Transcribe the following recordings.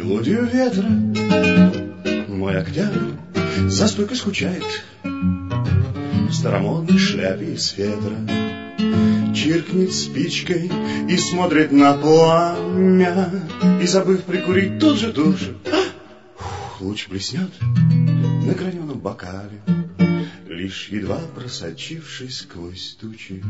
мелодию ветра. Мой октябрь за стойкой скучает в старомодной шляпе из фетра. Чиркнет спичкой и смотрит на пламя, и, забыв прикурить, тут же луч блеснет на граненом бокале, лишь едва просочившись сквозь тучи.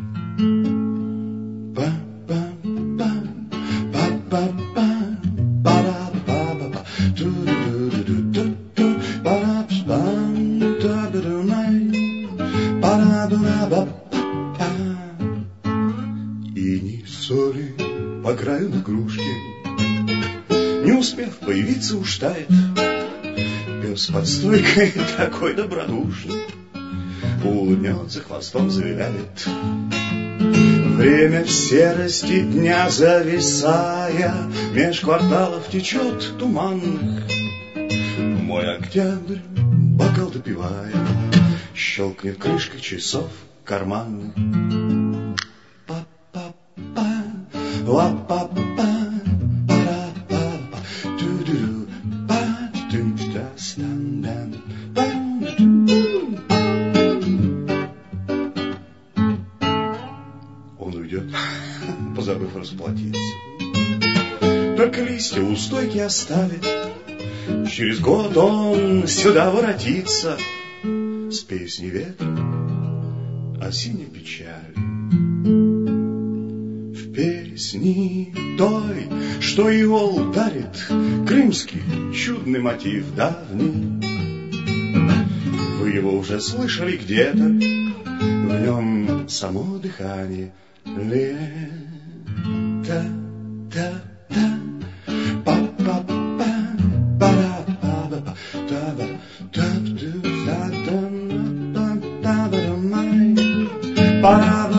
И ни соли по краю на кружке, не успев появиться, уж тает. Пес под стойкой такой добродушный, улыбнется, хвостом завиляет. Время в серости дня зависая, меж кварталов течет туманных. Мой октябрь, бокал допивая, щелкнет крышкой часов карманных. Па-па-па, ла-па-па, пара-па-па, ту-ду-ду, па-ту-та-ста-дан, па-ду-ду. Он уйдет, позабыв расплатиться. Только листья у стойки оставит. Через год он сюда воротится с песней ветра о синей печали. В песне той, что иол дарит, крымский чудный мотив давний. Вы его уже слышали где-то, в нем само дыхание лета. Para